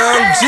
Young G.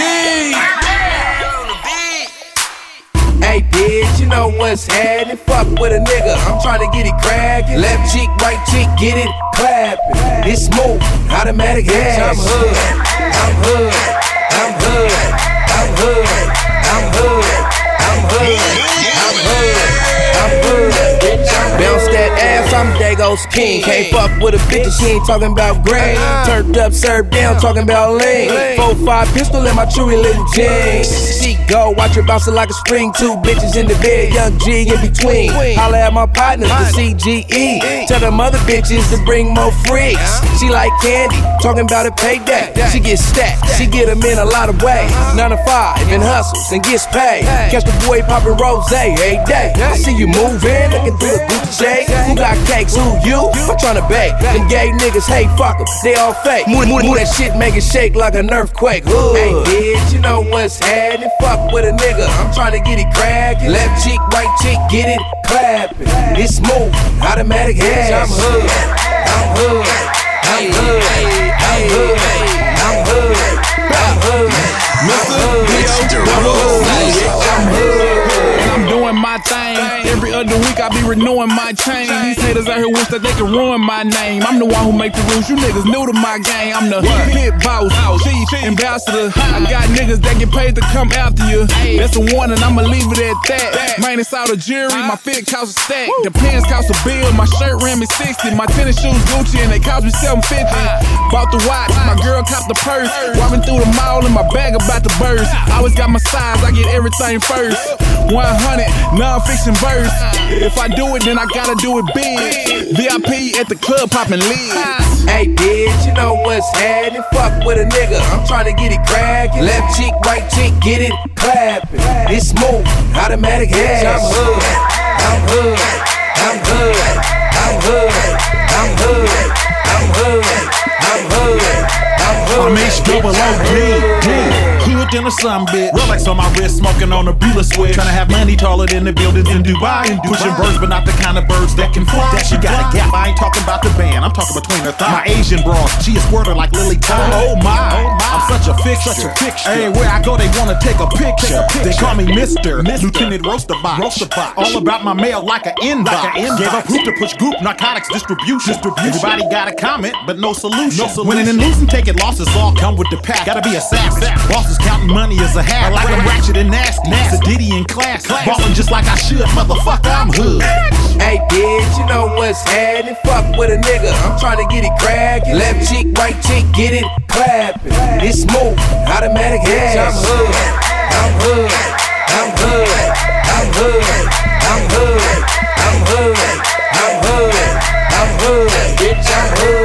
Hey bitch, you know what's happening? Fuck with a nigga, I'm tryna get it crackin'. Left cheek, right cheek, get it clappin'. It's smooth, automatic ass. I'm hood, I'm hood, I'm hood, I'm hood, I'm hood, I'm hood, I'm hood, I'm hood. Bounce that ass, I'm Dago's king. Can't fuck with a bitch, she ain't talking about green. Turned up, served down, talking about lean. 4-5 pistol in my Chewy little jeans. She go, watch her bouncing like a string. Two bitches in the bed, Young G in between. Holla at my partners, the CGE. Tell them other bitches to bring more freaks. She like candy, talking about a payday. She get stacked, she get them in a lot of ways. 9 to 5 and hustles and gets paid. Catch the boy poppin' rose every day. I see you moving, looking through the Gucci shade. Who got cakes? Who you? I'm tryna bake. Them gay niggas, hey fuck them, they all fake. Move that shit, make it shake like an earthquake. Hey bitch, you know what's happening? Fuck with a nigga, I'm tryna get it crackin'. Left cheek, right cheek, get it clappin'. It's smooth, automatic ass. I'm hood, I'm hood, I'm hood, I'm hood, I'm hood, I'm hood, I'm hood. I'm doing my thing. Every other week I be renewing my chain. These haters out here wish that they could ruin my name. I'm the one who make the rules, you niggas new to my game. I'm the pit boss, chief, ambassador. I got niggas that get paid to come after you. That's a warning, I'ma leave it at that. Man, it's out of jury, my fit costs a stack. The pants cost a bill, my shirt ran me 60. My tennis shoes Gucci and they cost me $750. Bought the watch, my girl copped the purse. Walking through the mall and my bag about to burst. Always got my size, I get everything first. 100, non-fiction verse. If I do it, then I gotta do it big. VIP at the club poppin' lids. Hey bitch, you know what's happening? Fuck with a nigga, I'm tryna get it crackin'. Left cheek, right cheek, get it clappin'. It's smooth, automatic ass. I'm hood, I'm hood, I'm hood, I'm hood, I'm hood, I'm hood, I'm hood, I'm hood. I'm H-double-O-D. Hood in the sun, bitch. Rolex on my wrist, smoking on a Bula switch. Tryna have money taller than the buildings in Dubai. Pushing birds, but not the kind of birds that can fly. That she got a gap. I ain't talking about the band, I'm talking between her thighs. My Asian broad, she is squirter like Lily Collins. Oh my, I'm such a fixture. Everywhere I go, they wanna take a picture. They call me Mr. Lieutenant Roaster Box. All about my mail like an inbox. Gave up hoop to push group narcotics distribution. Everybody got a comment, but no solution. Winning and losing, taking losses, all come with the pack. Gotta be a savage. Bosses counting money as a habit. Like I'm ratchet and nasty. Diddy in class. Ballin' just like I should. Motherfucker, I'm hood. Hey bitch, you know what's happening? Fuck with a nigga, I'm tryna get it crackin'. Left cheek, right cheek, get it clappin'. It's smooth, automatic ass. I'm hood, I'm hood, I'm hood, I'm hood, I'm hood, I'm hood, I'm hood, I'm hood, bitch, I'm hood.